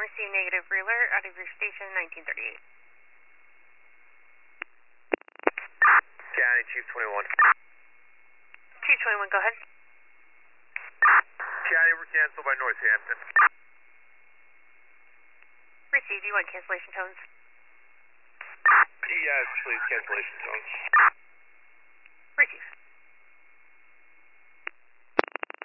received negative alert out of your station 1938. County Chief 21. Chief 21, go ahead. County, we're canceled by Northampton. Received, you want cancellation tones? Yes, please, cancellation tones. Received.